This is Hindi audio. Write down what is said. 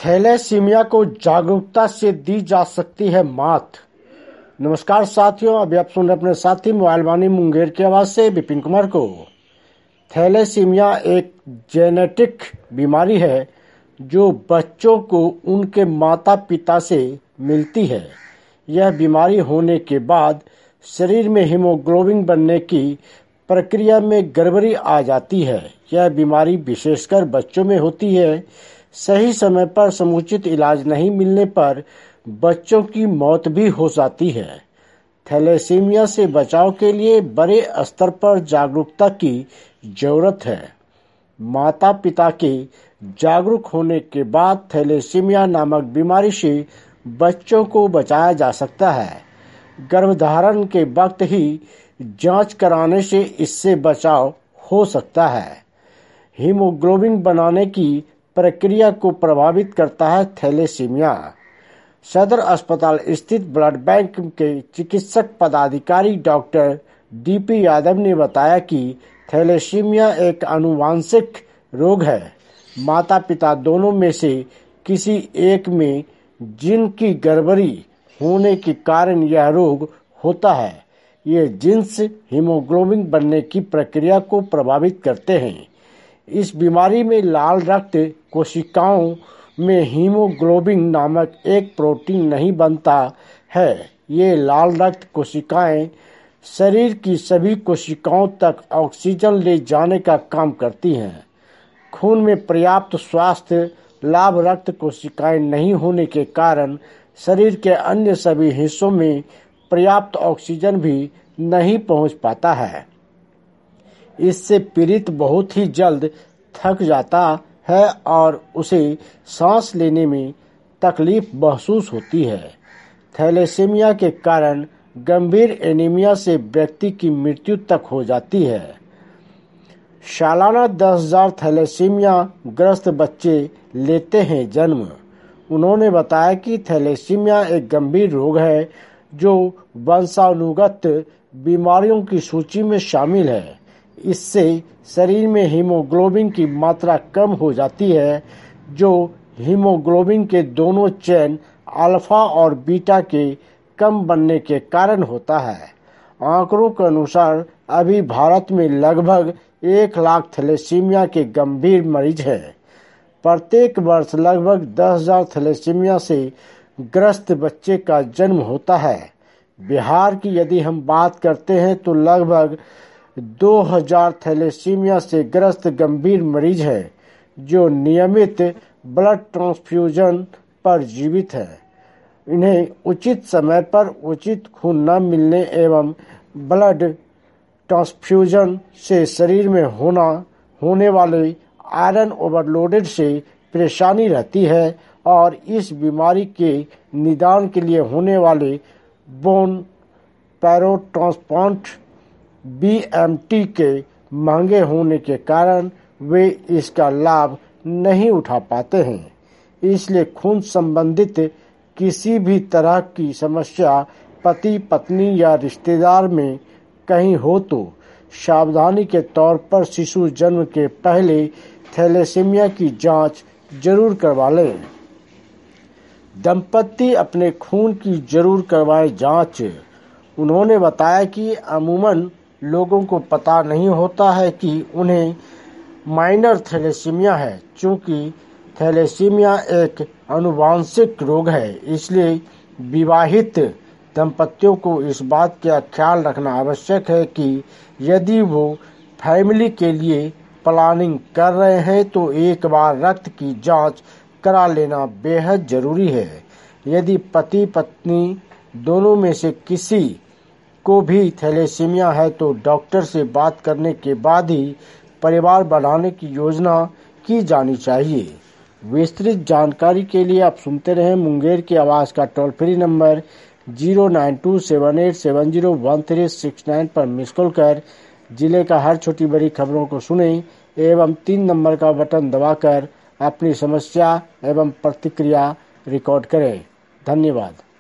थैलेसीमिया को जागरूकता से दी जा सकती है मात। नमस्कार साथियों, अभी आप सुन रहे अपने साथी मोबाइल वाणी मुंगेर की आवाज से विपिन कुमार को। थैलेसीमिया एक जेनेटिक बीमारी है जो बच्चों को उनके माता पिता से मिलती है। यह बीमारी होने के बाद शरीर में हीमोग्लोबिन बनने की प्रक्रिया में गड़बड़ी आ जाती है। यह बीमारी विशेषकर बच्चों में होती है। सही समय पर समुचित इलाज नहीं मिलने पर बच्चों की मौत भी हो जाती है। थैलेसीमिया से बचाव के लिए बड़े स्तर पर जागरूकता की जरूरत है। माता पिता के जागरूक होने के बाद थैलेसीमिया नामक बीमारी से बच्चों को बचाया जा सकता है। गर्भधारण के वक्त ही जांच कराने से इससे बचाव हो सकता है। हीमोग्लोबिन बनाने की प्रक्रिया को प्रभावित करता है थैलेसीमिया। सदर अस्पताल स्थित ब्लड बैंक के चिकित्सक पदाधिकारी डॉक्टर डीपी यादव ने बताया कि थैलेसीमिया एक आनुवांशिक रोग है। माता पिता दोनों में से किसी एक में जीन की गड़बड़ी होने के कारण यह रोग होता है। ये जीन्स हीमोग्लोबिन बनने की प्रक्रिया को प्रभावित करते हैं। इस बीमारी में लाल रक्त कोशिकाओं में हीमोग्लोबिन नामक एक प्रोटीन नहीं बनता है। ये लाल रक्त कोशिकाएं शरीर की सभी कोशिकाओं तक ऑक्सीजन ले जाने का काम करती हैं। खून में पर्याप्त स्वास्थ्य लाभ रक्त कोशिकाएं नहीं होने के कारण शरीर के अन्य सभी हिस्सों में पर्याप्त ऑक्सीजन भी नहीं पहुंच पाता है। इससे पीड़ित बहुत ही जल्द थक जाता है और उसे सांस लेने में तकलीफ महसूस होती है। थैलेसीमिया के कारण गंभीर एनीमिया से व्यक्ति की मृत्यु तक हो जाती है। सालाना 10,000 थैलेसीमिया ग्रस्त बच्चे लेते हैं जन्म। उन्होंने बताया कि थैलेसीमिया एक गंभीर रोग है जो वंशानुगत बीमारियों की सूची में शामिल है। इससे शरीर में हीमोग्लोबिन की मात्रा कम हो जाती है, जो हीमोग्लोबिन के दोनों चेन अल्फा और बीटा के कम बनने के कारण होता है। आंकड़ों के अनुसार अभी भारत में लगभग 1 लाख थैलेसीमिया के गंभीर मरीज हैं। प्रत्येक वर्ष लगभग 10,000 थैलेसीमिया से ग्रस्त बच्चे का जन्म होता है। बिहार की यदि हम बात करते हैं तो लगभग 2,000 थैलेसीमिया से ग्रस्त गंभीर मरीज हैं जो नियमित ब्लड ट्रांसफ्यूजन पर जीवित हैं। इन्हें उचित समय पर उचित खून न मिलने एवं ब्लड ट्रांसफ्यूजन से शरीर में होने वाले आयरन ओवरलोडेड से परेशानी रहती है और इस बीमारी के निदान के लिए होने वाले बोन पैरो ट्रांसप्लांट BMT के महंगे होने के कारण वे इसका लाभ नहीं उठा पाते हैं। इसलिए खून संबंधित किसी भी तरह की समस्या पति पत्नी या रिश्तेदार में कहीं हो तो सावधानी के तौर पर शिशु जन्म के पहले थैलेसीमिया की जांच जरूर करवा लें। दंपति अपने खून की जरूर करवाएं जांच। उन्होंने बताया कि अमूमन लोगों को पता नहीं होता है कि उन्हें माइनर थैलेसीमिया है। चूंकि थैलेसीमिया एक आनुवांशिक रोग है, इसलिए विवाहित दंपतियों को इस बात का ख्याल रखना आवश्यक है कि यदि वो फैमिली के लिए प्लानिंग कर रहे हैं तो एक बार रक्त की जांच करा लेना बेहद जरूरी है। यदि पति पत्नी दोनों में से किसी को भी थैलेसीमिया है तो डॉक्टर से बात करने के बाद ही परिवार बढ़ाने की योजना की जानी चाहिए। विस्तृत जानकारी के लिए आप सुनते रहें मुंगेर की आवाज का टोल फ्री नंबर 09278701369 पर मिस कॉल कर जिले का हर छोटी बड़ी खबरों को सुनें एवं 3 नंबर का बटन दबाकर अपनी समस्या एवं प्रतिक्रिया रिकॉर्ड करें। धन्यवाद।